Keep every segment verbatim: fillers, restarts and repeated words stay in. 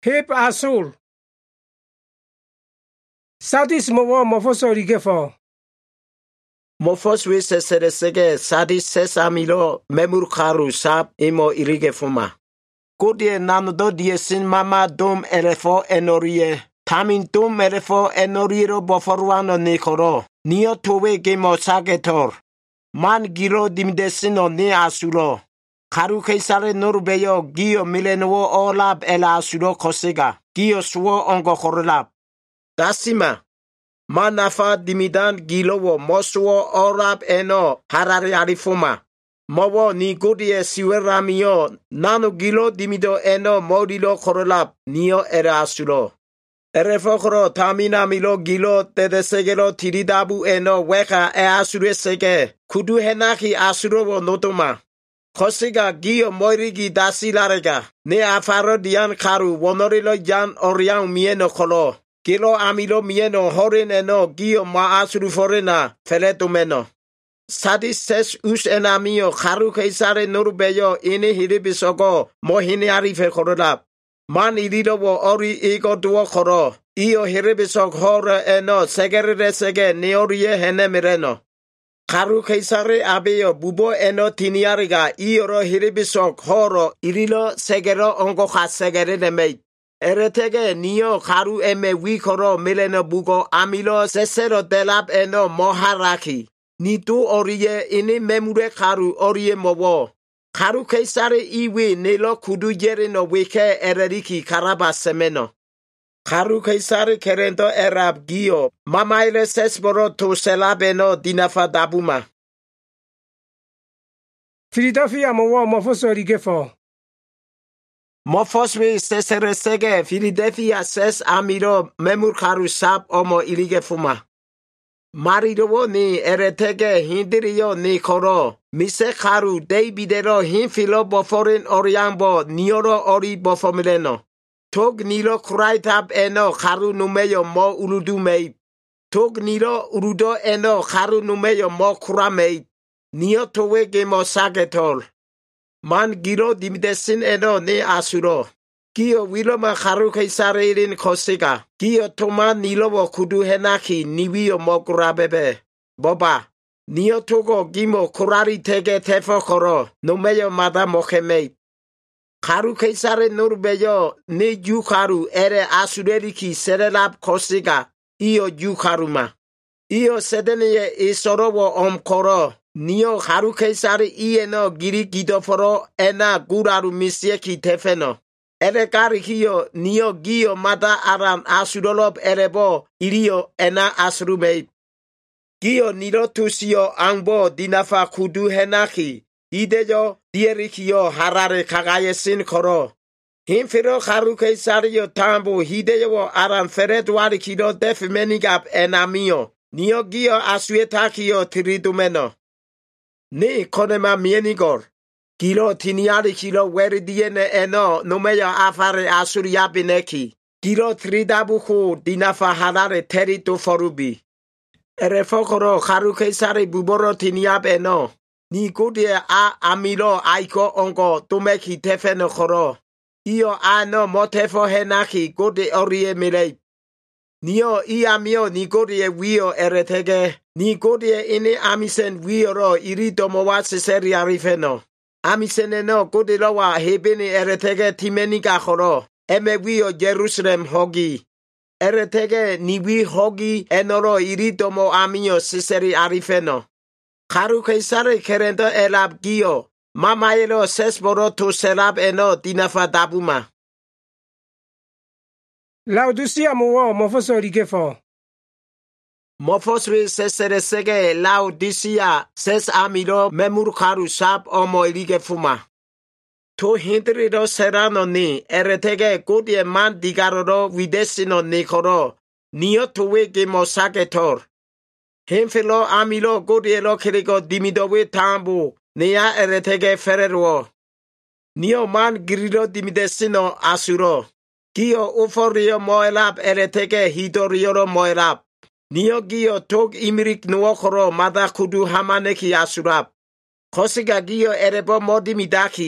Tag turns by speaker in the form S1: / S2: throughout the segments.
S1: Hep Asul. Sadis mowa mofosori gefo.
S2: Mofos we seseresege sadis sesamilo memur karu sap imo irigefuma. Kodie nanudo diesin mama dum elefo enorie. Tamin dum elefo enoriro boforuano nikoro. Nio towe gemo sagetor. Man giro dimdesino ni asulo. Karu keisare norbeyo gio milenowo olab ela asulo kosega. Gio suo ongo korolab. Dasima. Manafa dimidan gilowo mosuo orab eno harari arifuma. Mowo ni godie siweramio nano gilo dimido eno modilo korolab nio era asulo. Erefokro tamina milo gilo tedesegelo tiridabu eno weka e asure sege. Kudu henaki asurowo notoma. Kosiga gio moirigi dasilarega. Ne afaro dian karu wonorilo jan oriang mieno kolo. Kilo amilo mieno horin eno gio ma asuru forena feleto meno. Sadis ses us enamio karu keisare norubeyo ini hiribisogo mohini arife korolab. Man ilido wo ori ego duo koro. Iyo hiribisog hore eno segere sege neorie hene mireno. Karu keisare abeyo bubo eno tiniariga iyoro hiribisog horo irilo segero ongo ha segere nemei. Eretege nio karu eme wikoro mileno bugo amilo sesero delab eno moharaki. Nitu orie ini memure karu orie mowo. Karu keisare iwi nilo kudu yere no wike ereriki karaba semeno. Karu keisare kerento erab gio. Mamaile sesboro to selabeno dinafa dabuma.
S1: Philadelphia mowa mofosori gefo.
S2: Mofoswe seseresege Philadelphia ses amiro memur karu sap omo iligefuma. Marido ni eretege hindiriyo ni koro. Mise karu deibidero hinfilo boforin oriambo nioro ori bofomileno. Tog nilo kuraitab eno karu numeyo mo urudumei. Tog nilo urudo eno karu numeyo mo kuramei. Nio towe gemo sagetol. Man giro dimidesin eno ni asuro. Gio wiloma karu keisare irin kosiga. Gio toma nilowo kudu henaki niwiyo mogurabebe. Boba. Nio togo gimo kurari tege tefo koro. Numeyo mada mokemei. Karu keisare nurbeyo ni yukaru ere asureriki serelab kosiga. Iyo yukaruma. Iyo sedeniye isorowo omkoro. Nio karu keisare ieno giri gidoforo ena guraru misieki tefeno. Ere kari hiyo nio gio mada aran asurolob erebo irio ena asurumei. Gio nilo tusio angbo dinafa kudu henaki. Ideyo dierikio harare kagayesin koro. Hinfiro karu keisario tambo hideyo aran feredwari kido defimenigap enamio. Nio gio asuetakio tiridumeno. Ni konema mienigor. Kilo tiniari kilo weri diene eno numeya afare asuriabineki. Kilo tridabuku dinafa harare terito forubi. Erefokoro karu keisare buboro tiniab eno. Ni kudie a amilo aiko ongo tumeki tefeno koro. Iyo ano motefo henaki kudi orie milei. Nio iamio ni kudie wio eretege. Ni kudie ini amisen wioro irito mowase seri arifeno. Amiseneno kudilowa hebini eretege timeniga koro. Eme wio Jerusalem hogi. Eretege niwi hogi enoro iritomo amio siseri arifeno. Karu keisare kerento elab gio. Mama elo sesboro to selab eno dinafa dabuma.
S1: Laodicea mowa mofosori gefo.
S2: Mofoswe seseresege Laodicea ses amilo memur karu sap omo iligefuma. To hindrido serano ni eretege kudie man digaroro videsino ni koro. Nio towe gemo sagetor. Hinfilo amilo kudielo kirigo dimidowe tambu. Nia eretege ferero. Nio man girido dimidesino asuro. Gio uforio moelab eretege hidorioro moelab. Nio gio tog imirik nuokoro mada kudu hamaneki asurab. Kosiga gio erebo modi midaki.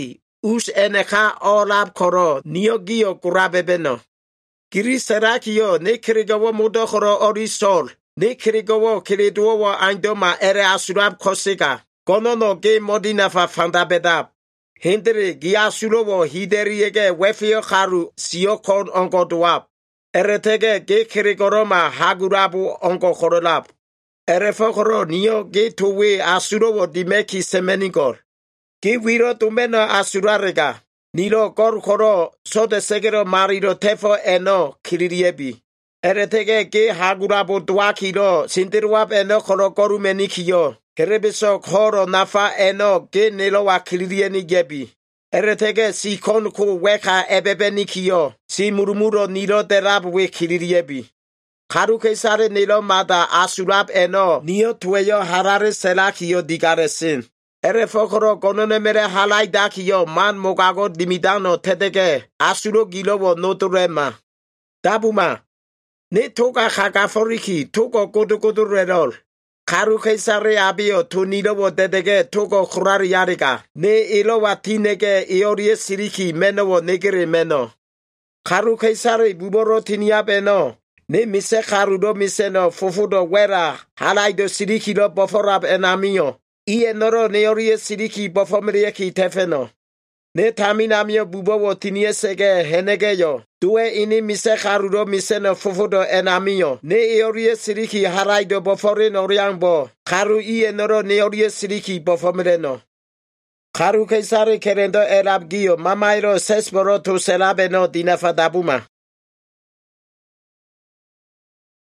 S2: us eneka olab koro niogio kurabebeno. Kiri serakio ne kirigawa mudokoro orisol. Ne kirigawa kiriduwa andoma ere asurab kosika. Konono ge modinafa fandabedab. Hindri giasulowo hideriege wefio haru siokon ongo duab. Eretege ge kirigoroma hagurabu ongo horolab. Erefokoro niyo ge tuwe asulowo dimeki semenigor. Ge wiro tumena asurarega. Nilo kor horo sote segero marido tefo eno kiririebi. Eretege ge hagurabu duakiro sintiruab eno horo korumenikio. Kerebiso horo nafa eno ge nilowa kiririeni gebi. Eretege si konku weka ebebenikio. Si murmuro nilo derab we kiririebi. Karuke sare nilo mada asurab eno. Nio tueyo harare selakio digaresin. Erefokoro konone mere halai dakio man mogago dimidano tedege. Asuro gilowo noturema. Dabuma. Ne toga hagaforiki togo godu godu redol. Karuke sare abio tu nilowo dedege togo kurari yariga. Ne ilowa tinege iorie siriki menowo negere meno. Karuke sare buboro tiniabeno. Ne mise karudo miseno fufudo wera. Halaido siriki lo boforab enamio. Iye noro neorie siriki bofomrieki tefeno. Ne taminamio bubowo tinie sege henegeyo. Due ini mise karudo miseno fufudo enamio. Ne eorie siriki haraido boforin oriangbo. Karu iye noro neorie siriki bofomreno. Karu keisare kerendo erabgio mamairo sesboro tu selabeno dinafadabuma.